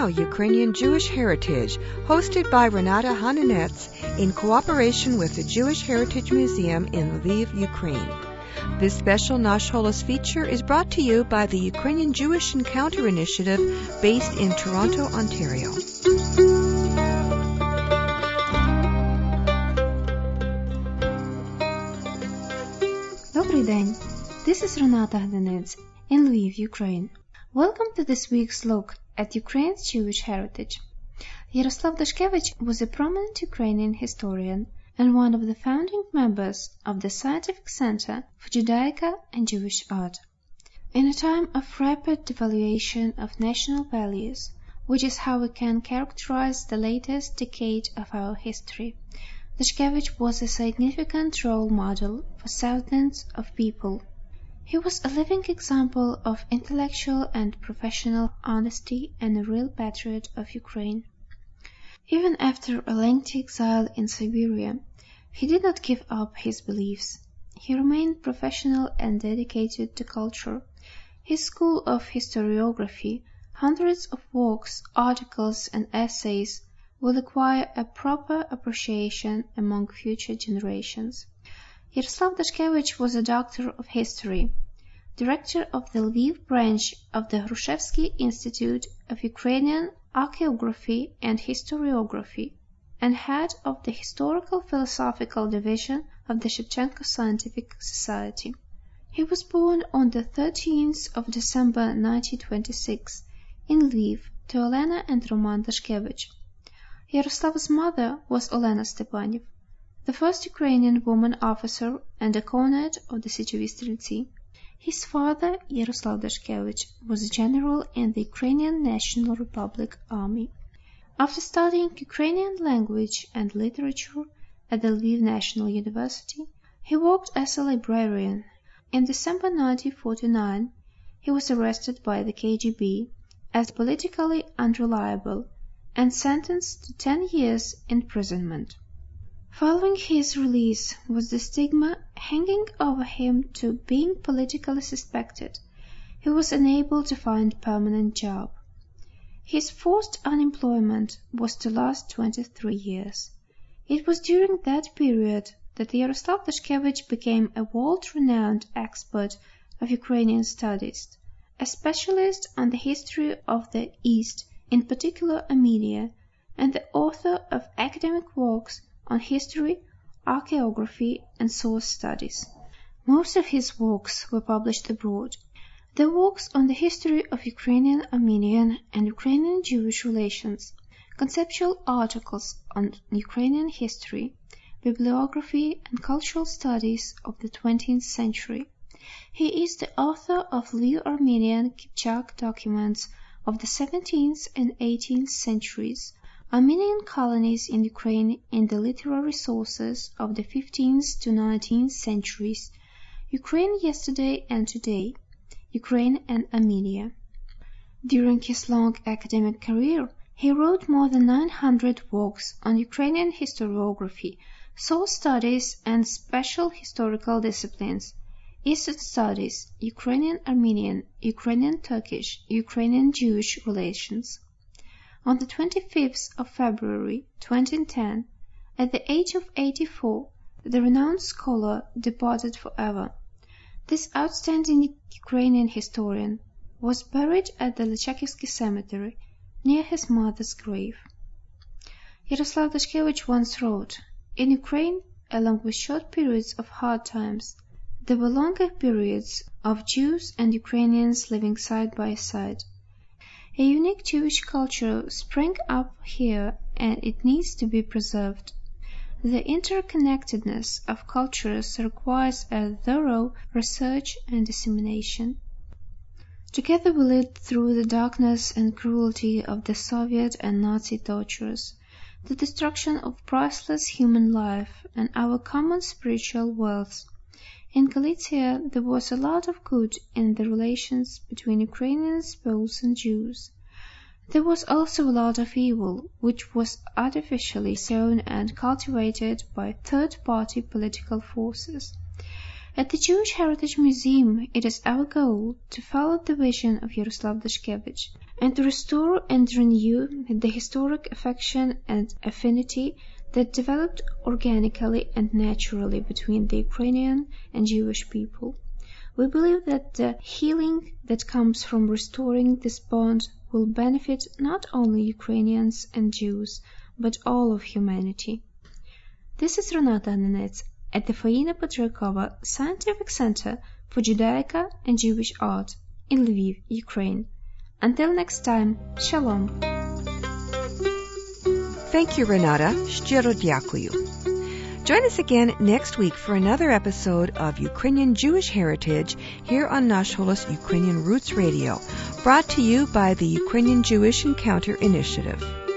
Ukrainian Jewish Heritage, hosted by Renata Hananets in cooperation with the Jewish Heritage Museum in Lviv, Ukraine. This special Nash Holos feature is brought to you by the Ukrainian Jewish Encounter Initiative based in Toronto, Ontario. Добрий день! This is Renata Hananets in Lviv, Ukraine. Welcome to this week's look at Ukraine's Jewish heritage. Yaroslav Dashkevich was a prominent Ukrainian historian and one of the founding members of the Scientific Center for Judaica and Jewish Art. In a time of rapid devaluation of national values, which is how we can characterize the latest decade of our history, Dashkevich was a significant role model for thousands of people. He was a living example of intellectual and professional honesty and a real patriot of Ukraine. Even after a lengthy exile in Siberia, he did not give up his beliefs. He remained professional and dedicated to culture. His school of historiography, hundreds of works, articles, and essays will acquire a proper appreciation among future generations. Yaroslav Dashkevich was a doctor of history, director of the Lviv branch of the Hrushevsky Institute of Ukrainian Archaeography and Historiography, and head of the Historical Philosophical Division of the Shevchenko Scientific Society. He was born on the 13th of December 1926 in Lviv to Olena and Roman Dashkevich. Yaroslav's mother was Olena Stepanev, the first Ukrainian woman officer and a cornet of the Sychovy Streltsy. His father, Yaroslav Dashkevich, was a general in the Ukrainian National Republic Army. After studying Ukrainian language and literature at the Lviv National University, he worked as a librarian. In December 1949, he was arrested by the KGB as politically unreliable and sentenced to 10 years imprisonment. Following his release was the stigma hanging over him to being politically suspected. He was unable to find a permanent job. His forced unemployment was to last 23 years. It was during that period that Yaroslav Dashkevich became a world-renowned expert of Ukrainian studies, a specialist on the history of the East, in particular Armenia, and the author of academic works on history, archaeography, and source studies. Most of his works were published abroad. The works on the history of Ukrainian, Armenian, and Ukrainian Jewish relations, conceptual articles on Ukrainian history, bibliography, and cultural studies of the 20th century. He is the author of Lviv-Armenian Kipchak documents of the 17th and 18th centuries, Armenian colonies in Ukraine in the literary sources of the 15th to 19th centuries, Ukraine yesterday and today, Ukraine and Armenia. During his long academic career, he wrote more than 900 works on Ukrainian historiography, source studies, and special historical disciplines, Eastern studies, Ukrainian-Armenian, Ukrainian-Turkish, Ukrainian-Jewish relations. On the 25th of February 2010, at the age of 84, the renowned scholar departed forever. This outstanding Ukrainian historian was buried at the Lychakivsky Cemetery, near his mother's grave. Yaroslav Dashkevich once wrote, "In Ukraine, along with short periods of hard times, there were longer periods of Jews and Ukrainians living side by side. A unique Jewish culture sprang up here and it needs to be preserved. The interconnectedness of cultures requires a thorough research and dissemination." Together we lived through the darkness and cruelty of the Soviet and Nazi tortures, the destruction of priceless human life and our common spiritual wealth. In Galicia, there was a lot of good in the relations between Ukrainians, Poles, and Jews. There was also a lot of evil, which was artificially sown and cultivated by third-party political forces. At the Jewish Heritage Museum, it is our goal to follow the vision of Yaroslav Dashkevich, and to restore and renew the historic affection and affinity that developed organically and naturally between the Ukrainian and Jewish people. We believe that the healing that comes from restoring this bond will benefit not only Ukrainians and Jews, but all of humanity. This is Renata Hananets at the Faina Patriarkova Scientific Center for Judaica and Jewish Art in Lviv, Ukraine. Until next time, Shalom. Thank you, Renata. Щиро дякую. Join us again next week for another episode of Ukrainian Jewish Heritage here on Nash Holos Ukrainian Roots Radio, brought to you by the Ukrainian Jewish Encounter Initiative.